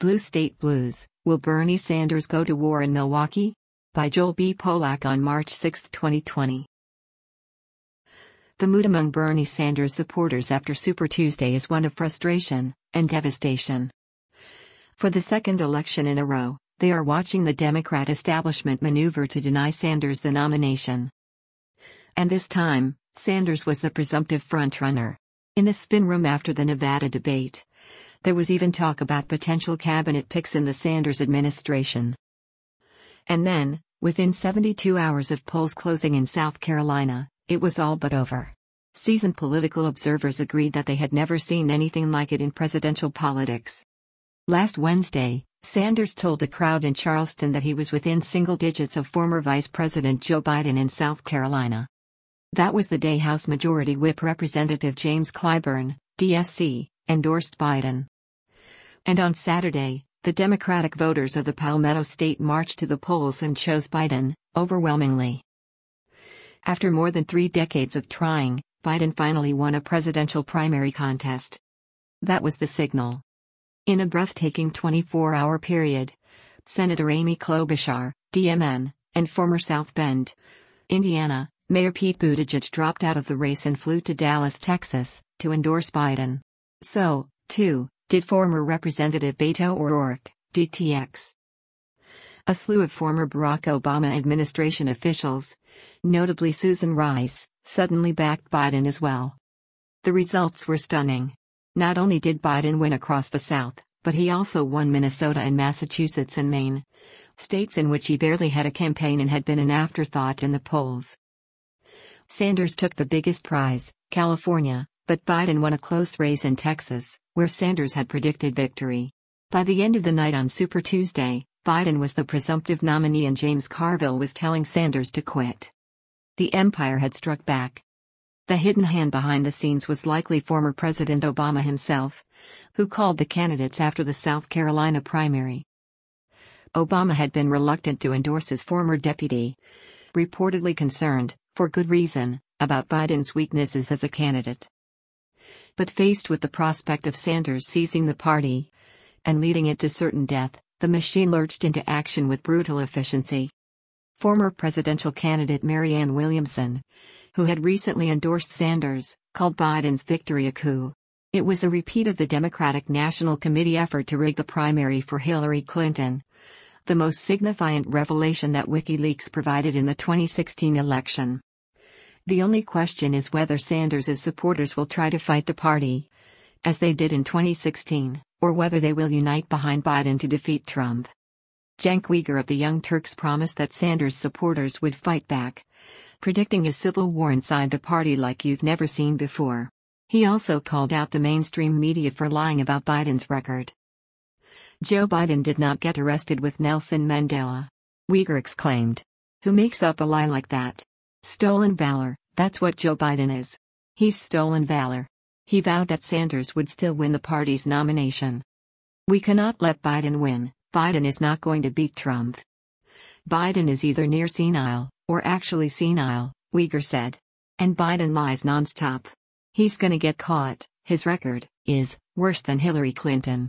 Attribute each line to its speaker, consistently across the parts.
Speaker 1: Blue State Blues, Will Bernie Sanders Go to War in Milwaukee? By Joel B. Polak on March 6, 2020. The mood among Bernie Sanders supporters after Super Tuesday is one of frustration and devastation. For the second election in a row, they are watching the Democrat establishment maneuver to deny Sanders the nomination. And this time, Sanders was the presumptive frontrunner. In the spin room after the Nevada debate, there was even talk about potential cabinet picks in the Sanders administration. And then, within 72 hours of polls closing in South Carolina, it was all but over. Seasoned political observers agreed that they had never seen anything like it in presidential politics. Last Wednesday, Sanders told a crowd in Charleston that he was within single digits of former Vice President Joe Biden in South Carolina. That was the day House Majority Whip Representative James Clyburn, DSC, endorsed Biden. And on Saturday, the Democratic voters of the Palmetto State marched to the polls and chose Biden, overwhelmingly. After more than 3 decades of trying, Biden finally won a presidential primary contest. That was the signal. In a breathtaking 24-hour period, Senator Amy Klobuchar, DMN, and former South Bend, Indiana, Mayor Pete Buttigieg dropped out of the race and flew to Dallas, Texas, to endorse Biden. So, too, did former Representative Beto O'Rourke, DTX. A slew of former Barack Obama administration officials, notably Susan Rice, suddenly backed Biden as well. The results were stunning. Not only did Biden win across the South, but he also won Minnesota and Massachusetts and Maine, states in which he barely had a campaign and had been an afterthought in the polls. Sanders took the biggest prize, California, but Biden won a close race in Texas, where Sanders had predicted victory. By the end of the night on Super Tuesday, Biden was the presumptive nominee and James Carville was telling Sanders to quit. The empire had struck back. The hidden hand behind the scenes was likely former President Obama himself, who called the candidates after the South Carolina primary. Obama had been reluctant to endorse his former deputy, reportedly concerned, for good reason, about Biden's weaknesses as a candidate. But faced with the prospect of Sanders seizing the party and leading it to certain death, the machine lurched into action with brutal efficiency. Former presidential candidate Marianne Williamson, who had recently endorsed Sanders, called Biden's victory a coup. It was a repeat of the Democratic National Committee effort to rig the primary for Hillary Clinton, the most significant revelation that WikiLeaks provided in the 2016 election. The only question is whether Sanders' supporters will try to fight the party, as they did in 2016, or whether they will unite behind Biden to defeat Trump. Cenk Uygur of the Young Turks promised that Sanders' supporters would fight back, predicting a civil war inside the party like you've never seen before. He also called out the mainstream media for lying about Biden's record. Joe Biden did not get arrested with Nelson Mandela, Uygur exclaimed. Who makes up a lie like that? Stolen valor, that's what Joe Biden is. He's stolen valor. He vowed that Sanders would still win the party's nomination. We cannot let Biden win. Biden is not going to beat Trump. Biden is either near senile, or actually senile, Uygur said. And Biden lies nonstop. He's gonna get caught. His record is worse than Hillary Clinton.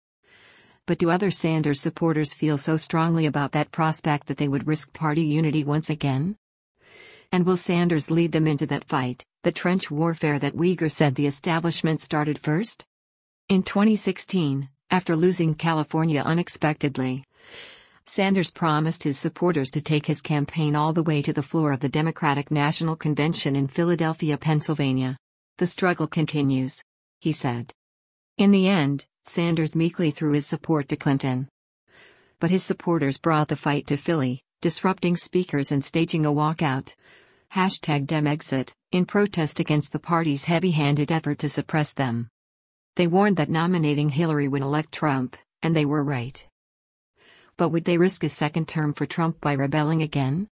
Speaker 1: But do other Sanders supporters feel so strongly about that prospect that they would risk party unity once again? And will Sanders lead them into that fight, the trench warfare that Uygur said the establishment started first? In 2016, after losing California unexpectedly, Sanders promised his supporters to take his campaign all the way to the floor of the Democratic National Convention in Philadelphia, Pennsylvania. The struggle continues, he said. In the end, Sanders meekly threw his support to Clinton. But his supporters brought the fight to Philly, disrupting speakers and staging a walkout, #DemExit, in protest against the party's heavy-handed effort to suppress them. They warned that nominating Hillary would elect Trump, and they were right. But would they risk a second term for Trump by rebelling again?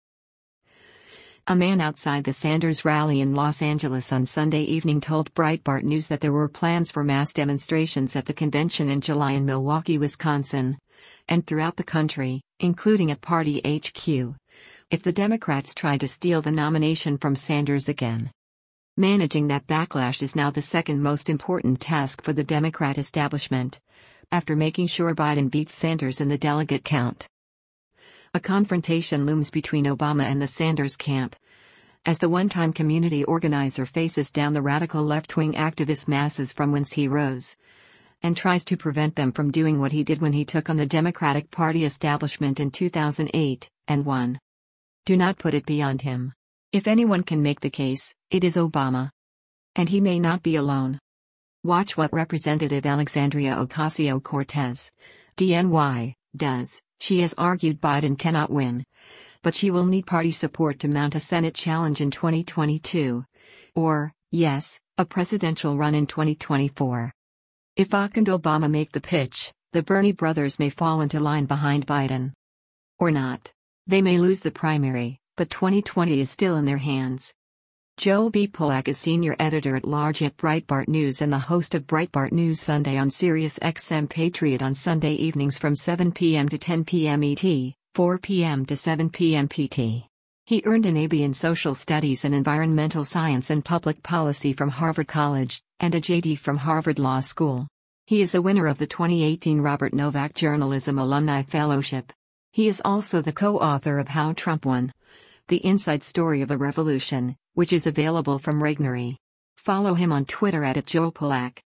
Speaker 1: A man outside the Sanders rally in Los Angeles on Sunday evening told Breitbart News that there were plans for mass demonstrations at the convention in July in Milwaukee, Wisconsin, and throughout the country, including at Party HQ, if the Democrats tried to steal the nomination from Sanders again. Managing that backlash is now the second most important task for the Democrat establishment, after making sure Biden beats Sanders in the delegate count. A confrontation looms between Obama and the Sanders camp, as the one-time community organizer faces down the radical left-wing activist masses from whence he rose, and tries to prevent them from doing what he did when he took on the Democratic Party establishment in 2008, and won. Do not put it beyond him. If anyone can make the case, it is Obama. And he may not be alone. Watch what Representative Alexandria Ocasio-Cortez, DNY, does. She has argued Biden cannot win, but she will need party support to mount a Senate challenge in 2022. Or, yes, a presidential run in 2024. If Ock and Obama make the pitch, the Bernie brothers may fall into line behind Biden. Or not. They may lose the primary, but 2020 is still in their hands. Joel B. Polak is senior editor-at-large at Breitbart News and the host of Breitbart News Sunday on Sirius XM Patriot on Sunday evenings from 7 p.m. to 10 p.m. ET, 4 p.m. to 7 p.m. PT. He earned an AB in Social Studies and Environmental Science and Public Policy from Harvard College, and a JD from Harvard Law School. He is a winner of the 2018 Robert Novak Journalism Alumni Fellowship. He is also the co-author of How Trump Won: The Inside Story of the Revolution, which is available from Regnery. Follow him on Twitter @JoelPolak.